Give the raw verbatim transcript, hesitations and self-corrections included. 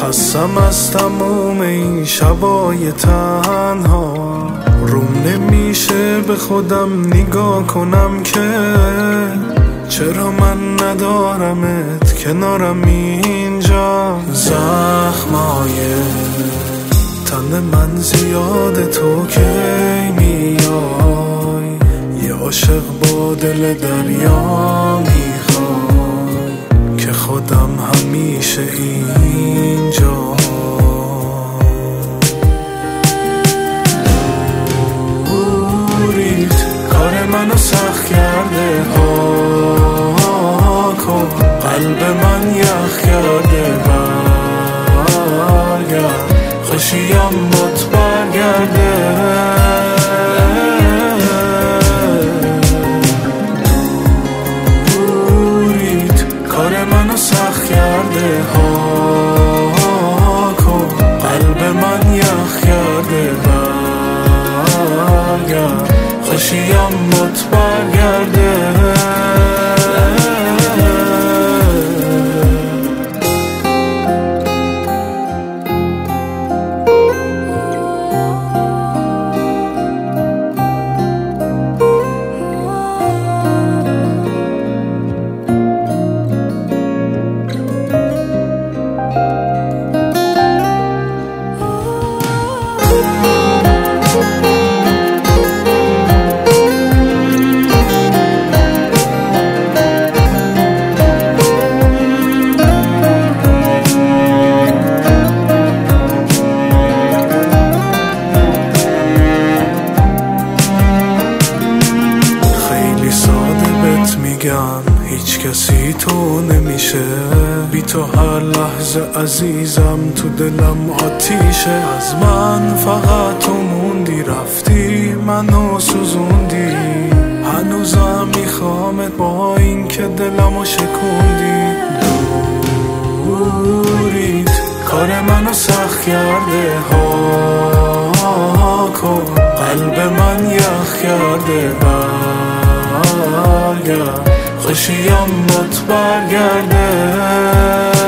خستم از تموم این شبای تنها، روم نمیشه به خودم نگاه کنم که چرا من ندارمت کنارم اینجا. زخمای تن من زیاده تو که میای، یه عاشق با دل دریا میخوای که خودم همیشه اینجا. دوریت کار منو سخت کرده، ها کن قلب من یخ کرده. برگرد خوشیم بات برگرده. دوریت کار منو سخت کرده، ها کن قلب من یخ کرده. برگرد خوشیم بات برگرده. هیچ کسی تو نمیشه، بی تو هر لحظه عزیزم تو دلم آتیشه. از من فقط تو موندی، رفتی منو سوزوندی، هنوزم میخوامت با این که دلمو شکوندی. دوریت کار منو سخت کرده، ها کن قلب من یخ کرده. برگرد خوشیم بات برگرده.